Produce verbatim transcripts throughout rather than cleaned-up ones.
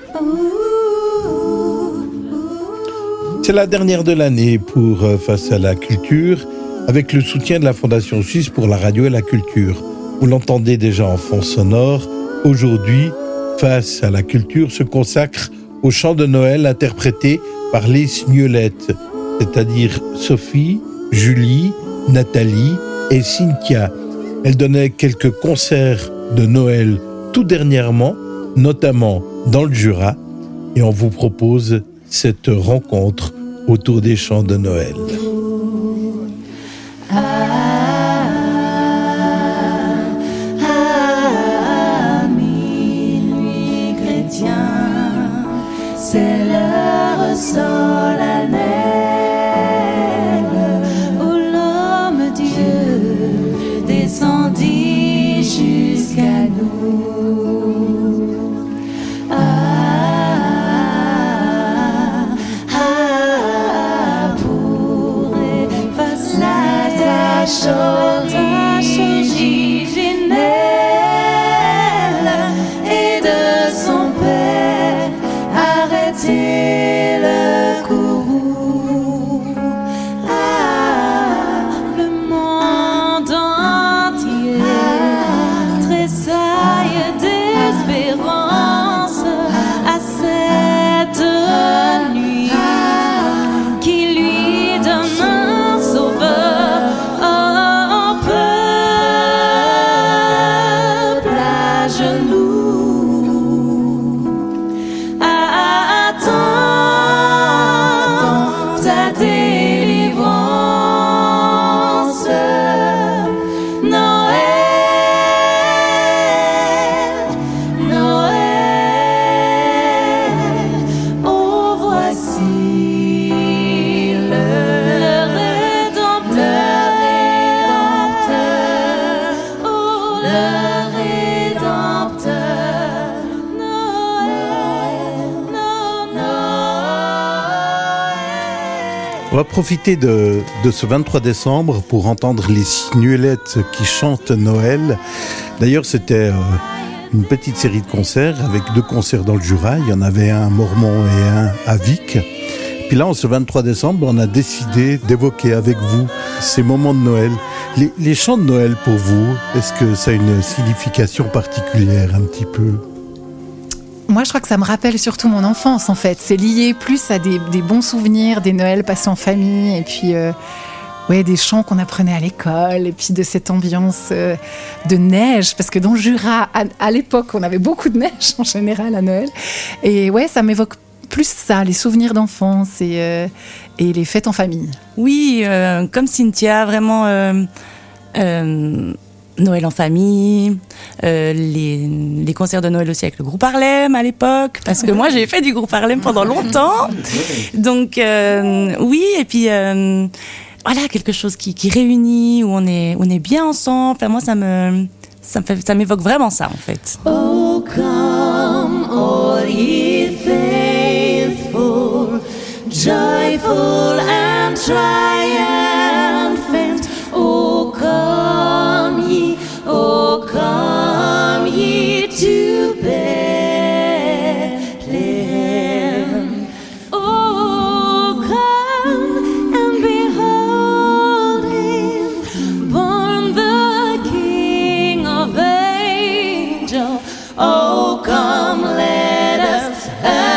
C'est la dernière de l'année pour euh, Face à la culture, avec le soutien de la Fondation Suisse pour la radio et la culture. Vous l'entendez déjà en fond sonore. Aujourd'hui, Face à la culture se consacre au chant de Noël interprété par les Sniolettes, c'est-à-dire Sophie, Julie, Nathalie et Cynthia. Elles donnaient quelques concerts de Noël tout dernièrement, notamment dans le Jura, et on vous propose cette rencontre autour des chants de Noël. C'est l'heure solennelle où l'homme Dieu descendit jusqu'à nous. Ah, ah, pour effacer la tâche originelle et de son Père arrêter le courroux. Ah, le monde entier tressaille d'espérance à cette nuit qui lui donne un sauveur. Oh, peuple à genoux. On va profiter de, de ce vingt-trois décembre pour entendre les Sniolettes qui chantent Noël. D'ailleurs, c'était euh, une petite série de concerts avec deux concerts dans le Jura. Il y en avait un à Mormont et un à Vic. Puis là, en ce vingt-trois décembre, on a décidé d'évoquer avec vous ces moments de Noël. Les, les chants de Noël pour vous, est-ce que ça a une signification particulière un petit peu ? Moi, je crois que ça me rappelle surtout mon enfance, en fait. C'est lié plus à des, des bons souvenirs, des Noëls passés en famille, et puis euh, ouais, des chants qu'on apprenait à l'école, et puis de cette ambiance euh, de neige, parce que dans le Jura, à, à l'époque, on avait beaucoup de neige en général à Noël. Et ouais, ça m'évoque plus ça, les souvenirs d'enfance et, euh, et les fêtes en famille. Oui, euh, comme Cynthia, vraiment... Euh, euh, Noël en famille, euh, les, les concerts de Noël aussi avec le groupe Harlem à l'époque, parce que moi j'ai fait du groupe Harlem pendant longtemps. Donc euh, oui, et puis euh, voilà, quelque chose qui, qui réunit, où on est, on est bien ensemble. Enfin, moi ça me, ça me fait, ça m'évoque vraiment ça en fait. Oh come all ye faithful, joyful and triumphant. Oh come ye, oh come ye to Bethlehem. Oh come and behold him, born the King of angels. Oh come let us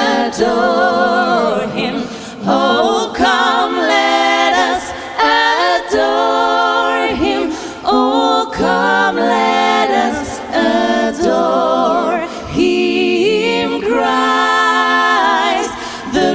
adore him. Oh come let us adore him. Oh come let us adore him, Christ the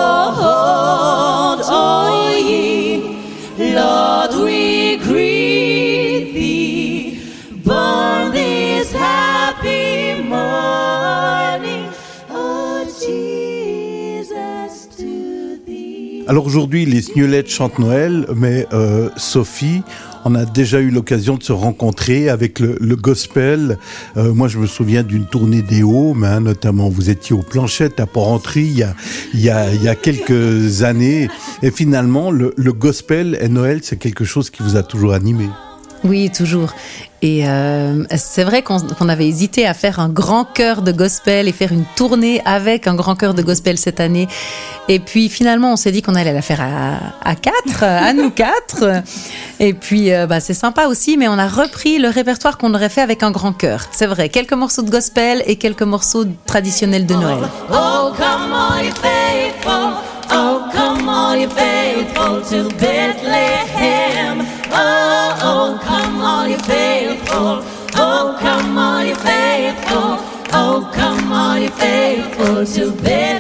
Lord. Oh ye Lord, we greet thee, born this happy morning. Oh Jesus, to thee. Alors aujourd'hui, les Sniolettes chantent Noël, mais euh, Sophie, on a déjà eu l'occasion de se rencontrer avec le, le gospel. Euh, moi, je me souviens d'une tournée des Haumes, hein, notamment. Vous étiez aux Planchettes à Porrentruy il y a, il y a, il y a quelques années. Et finalement, le, le gospel et Noël, c'est quelque chose qui vous a toujours animé. Oui, toujours. Et euh, c'est vrai qu'on, qu'on avait hésité à faire un grand chœur de gospel et faire une tournée avec un grand chœur de gospel cette année. Et puis finalement, on s'est dit qu'on allait la faire à, à quatre, à nous quatre. Et puis euh, bah, c'est sympa aussi, mais on a repris le répertoire qu'on aurait fait avec un grand chœur. C'est vrai, quelques morceaux de gospel et quelques morceaux traditionnels de Noël. Oh, come on, you faithful. Oh, come on, you faithful to Bethlehem. Oh, oh, come on, you faithful. Oh, come on, you faithful. Oh, come on, you faithful to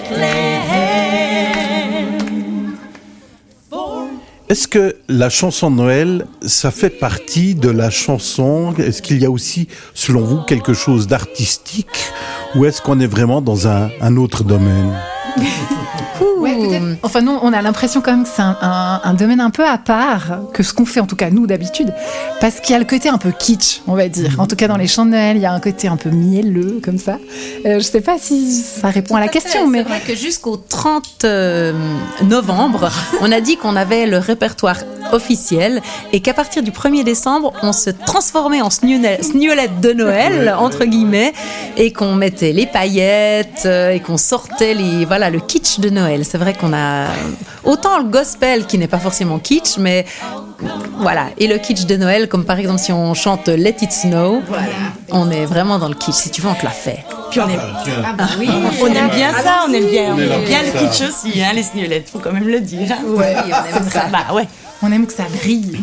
Bethlehem. For Est-ce que la chanson de Noël, ça fait partie de la chanson? Est-ce qu'il y a aussi, selon vous, quelque chose d'artistique? Ou est-ce qu'on est vraiment dans un, un autre domaine? Ouais, peut-être. Enfin, nous, on a l'impression quand même que c'est un, un, un domaine un peu à part que ce qu'on fait, en tout cas nous d'habitude, parce qu'il y a le côté un peu kitsch, on va dire. En tout cas, dans les chants de Noël, il y a un côté un peu mielleux, comme ça. Euh, je sais pas si ça répond à la question, mais c'est vrai que jusqu'au trente novembre, on a dit qu'on avait le répertoire officiel et qu'à partir du premier décembre, on se transformait en sgnolette de Noël, entre guillemets, et qu'on mettait les paillettes et qu'on sortait les, voilà, le kitsch de Noël. C'est vrai qu'on a autant le gospel qui n'est pas forcément kitsch, mais voilà. Et le kitsch de Noël, comme par exemple si on chante Let It Snow, voilà. On est vraiment dans le kitsch. Si tu veux, on te l'a fait. Puis on aime, ah bah oui, on aime bien ça, on aime bien, on aime bien le kitsch aussi, hein, les sniolettes, faut quand même le dire. Hein. Ouais, on aime ça. Bah ouais. On aime que ça brille.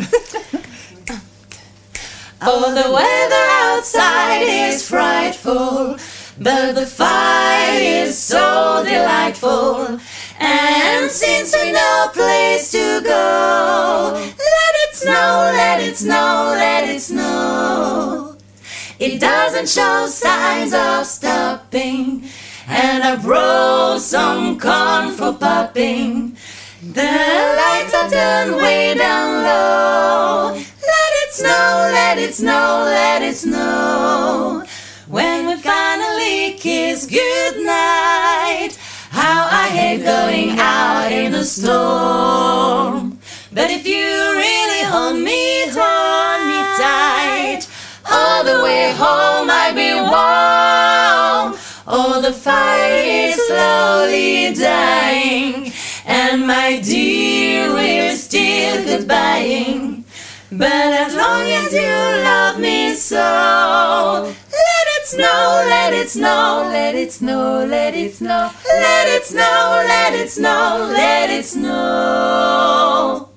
oh, the weather outside is frightful, but the fire is so delightful. And since we no place to go, let it snow, let it snow, let it snow. It doesn't show signs of stopping, and I brought some corn for popping. The lights are turned way down low. Let it snow, let it snow, let it snow. When we finally kiss goodnight, how I hate going out in the storm. But if you really hold me, hold me tight, all the way home I'll be warm. Oh, the fire is slowly dying, and my dear, we're still goodbying. But as long as you love me so, let it snow, let it snow, let it snow, let it snow, let it snow, let it snow, let it snow.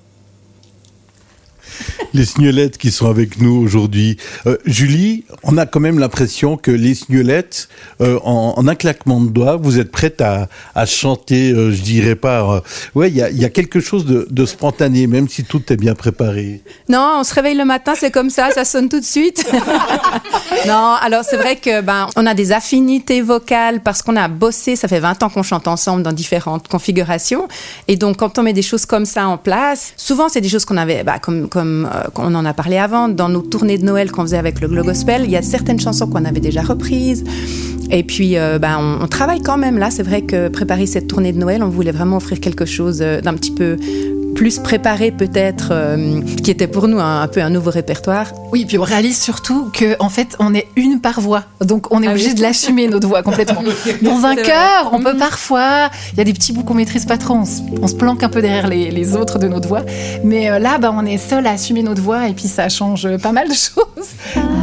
Les sniolettes qui sont avec nous aujourd'hui. Euh, Julie, on a quand même l'impression que les sniolettes, euh, en, en un claquement de doigts, vous êtes prête à, à chanter, euh, je dirais pas... Euh, ouais, il y a, y a quelque chose de, de spontané, même si tout est bien préparé. Non, on se réveille le matin, c'est comme ça, ça sonne tout de suite. Non, alors c'est vrai que ben on a des affinités vocales parce qu'on a bossé, ça fait vingt ans qu'on chante ensemble dans différentes configurations. Et donc, quand on met des choses comme ça en place, souvent, c'est des choses qu'on avait, bah, comme... comme euh, on en a parlé avant, dans nos tournées de Noël qu'on faisait avec le Glow Gospel, il y a certaines chansons qu'on avait déjà reprises. Et puis, euh, ben, on, on travaille quand même là. C'est vrai que préparer cette tournée de Noël, on voulait vraiment offrir quelque chose d'un petit peu plus préparé peut-être, euh, qui était pour nous un, un peu un nouveau répertoire. Oui, puis on réalise surtout qu'en fait, on est une par voix. Donc, on est ah obligé oui. de l'assumer, notre voix, complètement. Dans un chœur, on peut parfois... Il y a des petits bouts qu'on maîtrise pas trop. On se, on se planque un peu derrière les, les autres de notre voix. Mais euh, là, bah, on est seul à assumer notre voix et puis ça change pas mal de choses.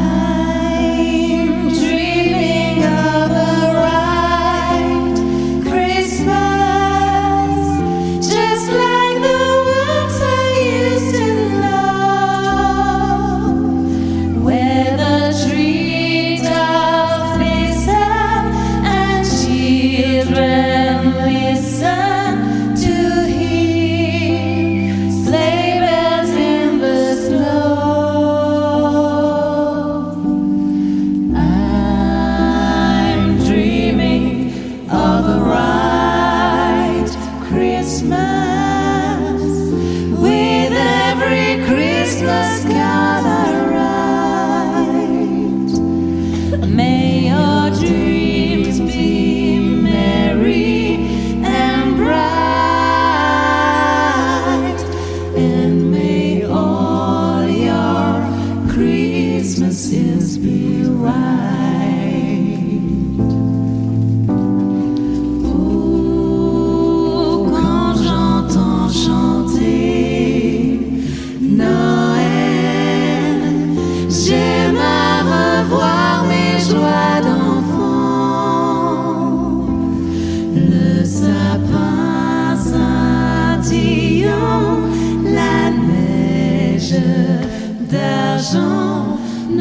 I'm dreaming of a white Christmas, just like the ones I used to love, where the treetops listen and children listen to hear sleigh bells in the snow. d'argent,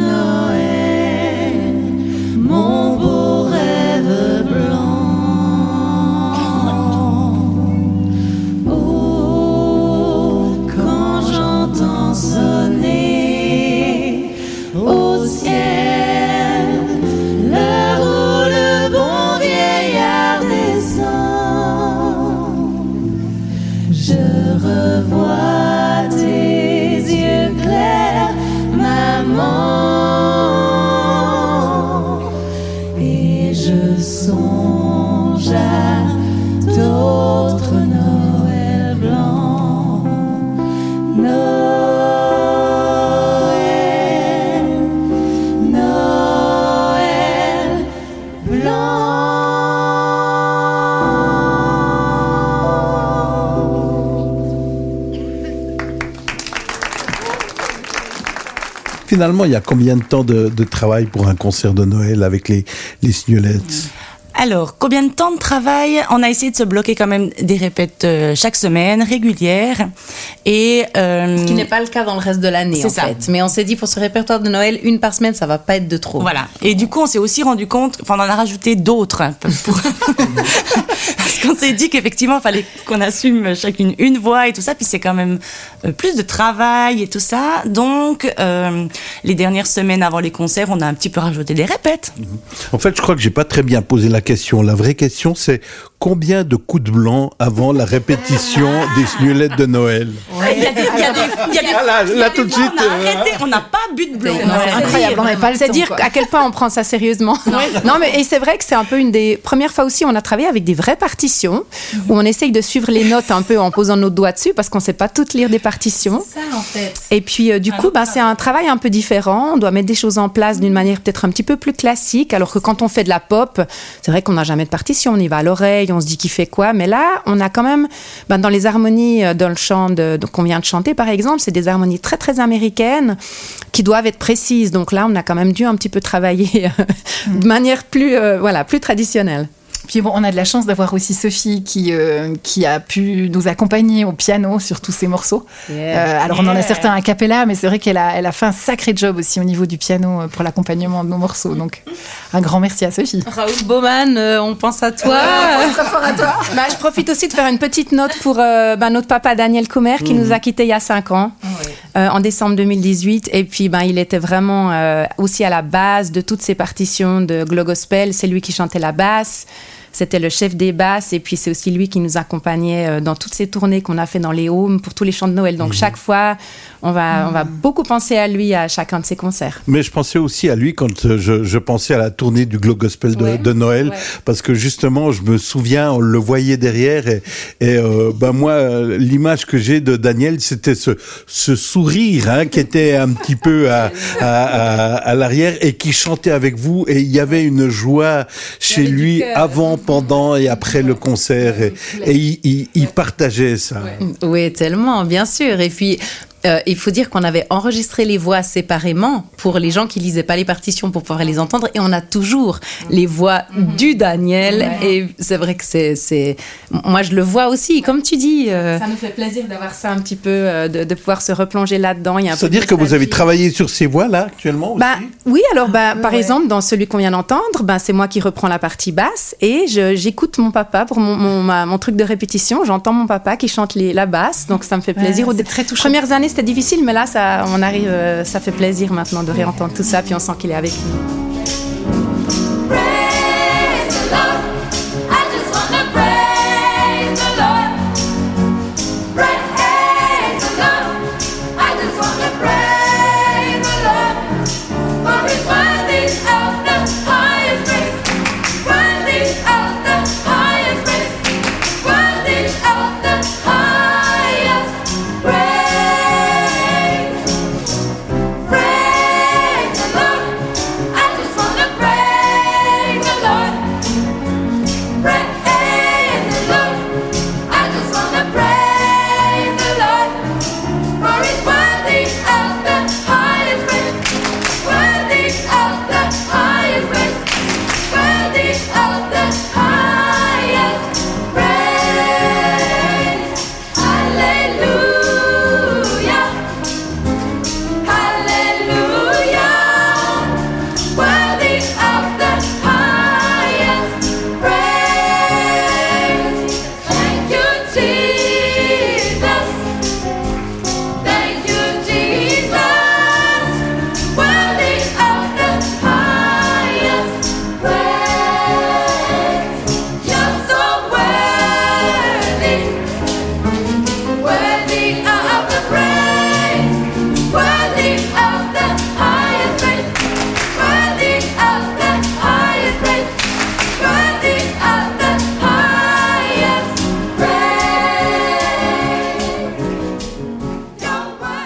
Noël, mon beau rêve blanc. Oh, quand j'entends sonner au ciel l'heure où le bon vieillard descend, je revois tes yeux clairs, maman, et je songe à d'autres Noël blancs. Noël, Noël blanc. Finalement, il y a combien de temps de, de travail pour un concert de Noël avec les, les Signolettes ? Alors, combien de temps de travail ? On a essayé de se bloquer quand même des répètes euh, chaque semaine, régulières. Et, euh, Ce qui n'est pas le cas dans le reste de l'année, c'est en ça. fait. Mais on s'est dit, pour ce répertoire de Noël, une par semaine, ça va pas être de trop. Voilà. Et du coup, on s'est aussi rendu compte, enfin, on en a rajouté d'autres. hein, pour- Parce qu'on s'est dit qu'effectivement, il fallait qu'on assume chacune une voix et tout ça. Puis c'est quand même euh, plus de travail et tout ça. Donc, euh, les dernières semaines avant les concerts, on a un petit peu rajouté des répètes. En fait, je crois que j'ai pas très bien posé la question. La vraie question, c'est combien de coups de blanc avant la répétition des Signolettes de Noël ? Il y a des, il y a des, il y a des- Ah là, il y a là, des tout de fois, suite, On a euh, arrêté, on n'a pas bu de blanc. Non, C'est c'est incroyable, on n'avait pas le C'est temps, dire quoi. à quel point on prend ça sérieusement. Non, mais et c'est vrai que c'est un peu une des premières fois aussi où on a travaillé avec des vraies partitions, où on essaye de suivre les notes un peu en posant nos doigts dessus parce qu'on ne sait pas toutes lire des partitions. Ça, en fait. Et puis euh, du coup, bah, c'est un travail un peu différent. On doit mettre des choses en place d'une manière peut-être un petit peu plus classique, alors que quand on fait de la pop, c'est vrai qu'on n'a jamais de partition, on y va à l'oreille, on se dit qui fait quoi. Mais là, on a quand même, bah, dans les harmonies, euh, dans le chant de, de- qu'on vient de chanter par exemple, c'est des harmonies très très américaines qui doivent être précises. Donc là, on a quand même dû un petit peu travailler euh, de manière plus, euh, voilà, plus traditionnelle. Puis bon, on a de la chance d'avoir aussi Sophie qui, euh, qui a pu nous accompagner au piano sur tous ces morceaux. Euh, alors on en a certains a cappella, mais c'est vrai qu'elle a, elle a fait un sacré job aussi au niveau du piano euh, pour l'accompagnement de nos morceaux. Donc un grand merci à Sophie. Raoul Baumann, euh, on pense à toi. Bah, je profite aussi de faire une petite note pour euh, bah, notre papa Daniel Commer qui nous a quittés il y a cinq ans, euh, en décembre deux mille dix-huit. Et puis, bah, il était vraiment euh, aussi à la base de toutes ces partitions de Glo Gospel. C'est lui qui chantait la basse. C'était le chef des basses. Et puis, c'est aussi lui qui nous accompagnait euh, dans toutes ces tournées qu'on a fait dans les homes pour tous les chants de Noël. Donc, chaque fois, on va, on va beaucoup penser à lui à chacun de ses concerts. Mais je pensais aussi à lui quand euh, je, je pensais à la tournée du Glo Gospel de, Ouais. de Noël, Ouais. parce que justement, je me souviens, on le voyait derrière, et, et euh, ben moi, euh, l'image que j'ai de Daniel, c'était ce, ce sourire hein, qui était un petit peu à, à, à, à l'arrière et qui chantait avec vous, et il y avait une joie chez avait du lui cœur. avant, pendant et après le concert, et, et il, il, il partageait ça. Oui, tellement, bien sûr. Et puis, euh, il faut dire qu'on avait enregistré les voix séparément pour les gens qui lisaient pas les partitions pour pouvoir les entendre. Et on a toujours les voix du Daniel. Et c'est vrai que c'est, c'est... Moi, je le vois aussi, comme tu dis. euh, Ça nous fait plaisir d'avoir ça un petit peu, euh, de, de pouvoir se replonger là-dedans. Il y a un peu de C'est-à-dire que vous avez nostalgie. travaillé sur ces voix-là actuellement aussi Bah, oui, alors bah, par exemple, dans celui qu'on vient d'entendre, bah, c'est moi qui reprends la partie basse et je, j'écoute mon papa pour mon, mon, ma- mon truc de répétition. J'entends mon papa qui chante les, la basse, donc ça me fait plaisir. Ouais, Aux c'est dé- très touchant. premières années, c'était difficile, mais là, ça, on arrive, euh, ça fait plaisir maintenant de réentendre tout ça, puis on sent qu'il est avec nous. Praise the Lord. I just wanna praise the Lord. Praise the Lord. I just wanna praise the Lord. For His worthy of the highest praise. Worthy of the highest praise. Worthy of the highest praise. Praise the Lord. I just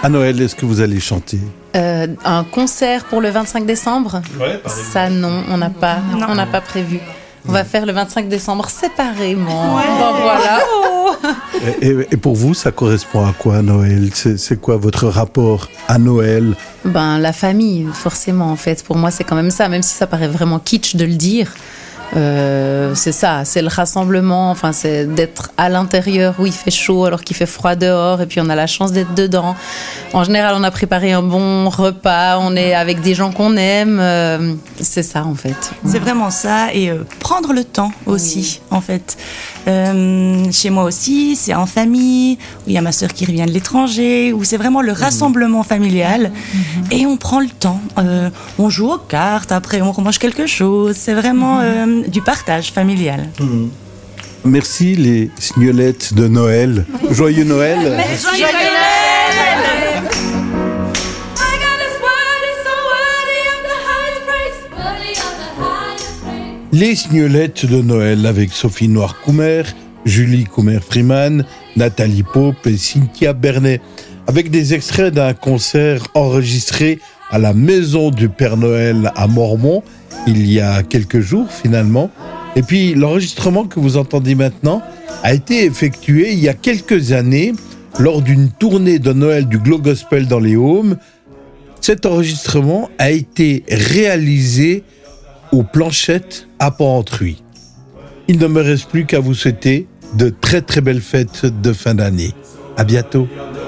À Noël, est-ce que vous allez chanter? Euh, un concert pour le vingt-cinq décembre? Ouais, par exemple. Ça, non, on n'a pas, Non. on n'a pas prévu. On va faire le vingt-cinq décembre séparément. Ouais. Bon, voilà. Et, et- et pour vous, ça correspond à quoi, Noël? C'est, c'est quoi votre rapport à Noël? Ben, la famille, forcément, en fait. Pour moi, c'est quand même ça, même si ça paraît vraiment kitsch de le dire. Euh, c'est ça, c'est le rassemblement, enfin, c'est d'être à l'intérieur où il fait chaud alors qu'il fait froid dehors, et puis on a la chance d'être dedans. En général, on a préparé un bon repas, on est avec des gens qu'on aime, euh, c'est ça, en fait. C'est vraiment ça, et euh, prendre le temps aussi, en fait. Euh, chez moi aussi, c'est en famille, où il y a ma sœur qui revient de l'étranger, où c'est vraiment le rassemblement familial, et on prend le temps. Euh, on joue aux cartes, après on mange quelque chose, c'est vraiment euh, du partage familial. Merci les signolettes de Noël. Joyeux Noël. Joyeux Noël! I got a sweater so worthy of the highest praise, worthy of the highest praise. Les signolettes de Noël avec Sophie Noir-Coumer, Julie Coumer-Freeman, Nathalie Pope et Cynthia Bernet. Avec des extraits d'un concert enregistré à la Maison du Père Noël à Mormont, il y a quelques jours finalement. Et puis l'enregistrement que vous entendez maintenant a été effectué il y a quelques années lors d'une tournée de Noël du Glow Gospel dans les Haumes. Cet enregistrement a été réalisé aux Planchettes à Porrentruy. Il ne me reste plus qu'à vous souhaiter de très très belles fêtes de fin d'année. À bientôt.